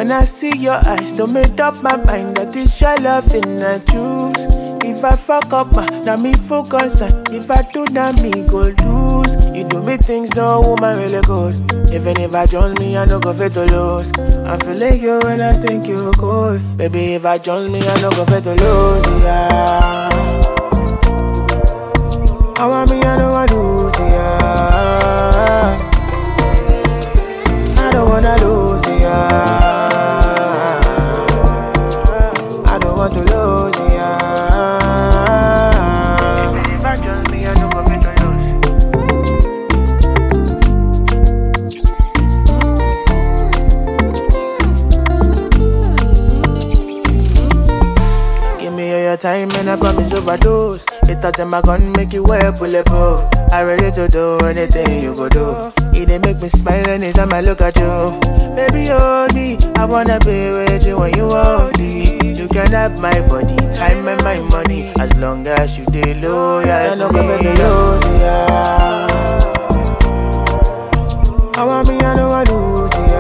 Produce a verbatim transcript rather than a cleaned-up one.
When I see your eyes, don't make up my mind that it's your loving I choose. If I fuck up, now me focus on. If I do, now me go lose. You do me things no woman really good. Even if I join me, I no go fit to lose. I feel like you when I think you cool. Baby, if I join me, I no go fit to lose, yeah. I want me, I know I lose, yeah. I don't wanna lose, yeah. I don't want to lose, yeah. Baby, if I join me, I no go fit to lose. Give me all your time and I promise overdose. It thought them I gon' make you wear bulletproof. I ready to do anything you go do. It dey make me smile anytime I look at you. Baby, hold me, I wanna be with you when you hold me. You can have my body, time and my money, as long as you dey loyal to me. I no go fit to lose, yeah. I want me, I know I lose, yeah.